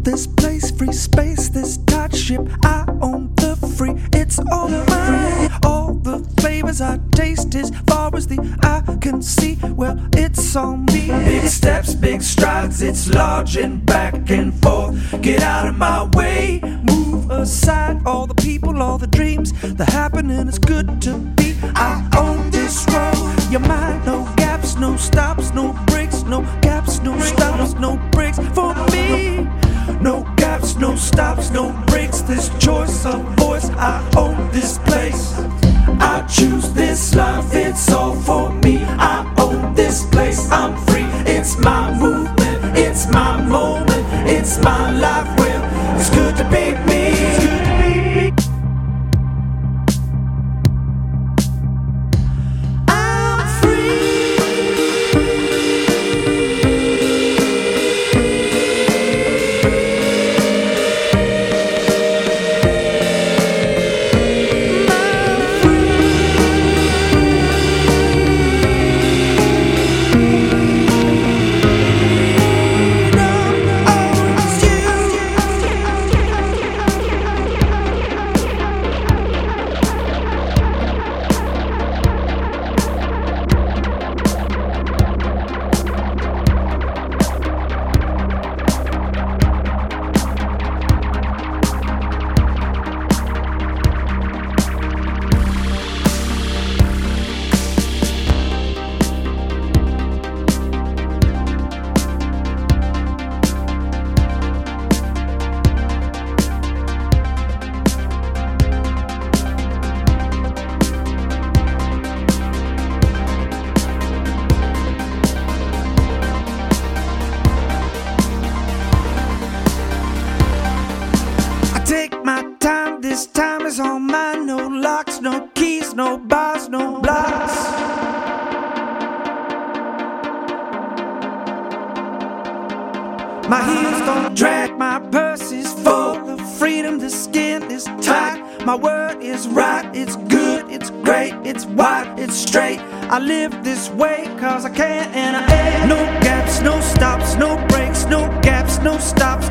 own this place, free space, this tight ship. I own the free, it's all mine. All the flavors I taste, as far as the eye can see, well, it's on me. Big steps, big strides, it's large and back and forth. Get out of my way, move aside. All the people, all the dreams, the happening is good to be. I own this road, your mind, no gaps, no stops, no breaks, no gaps, no stops, no breaks for me. No gaps, no stops, no breaks. This choice of voice, I own this place. I choose this life, it's all for me. I own this place, I'm free. It's my movement, it's my moment, it's my life. Well, it's good to be me. It's good to be me. I'm free. Take my time, this time is all mine. No locks, no keys, no bars, no blocks. My heels don't drag, my purse is full of freedom. The skin is tight, my word is right. It's good, it's great, it's wide, it's straight. I live this way cause I can and I am. No gaps, no stops, no breaks, no gaps, no stops,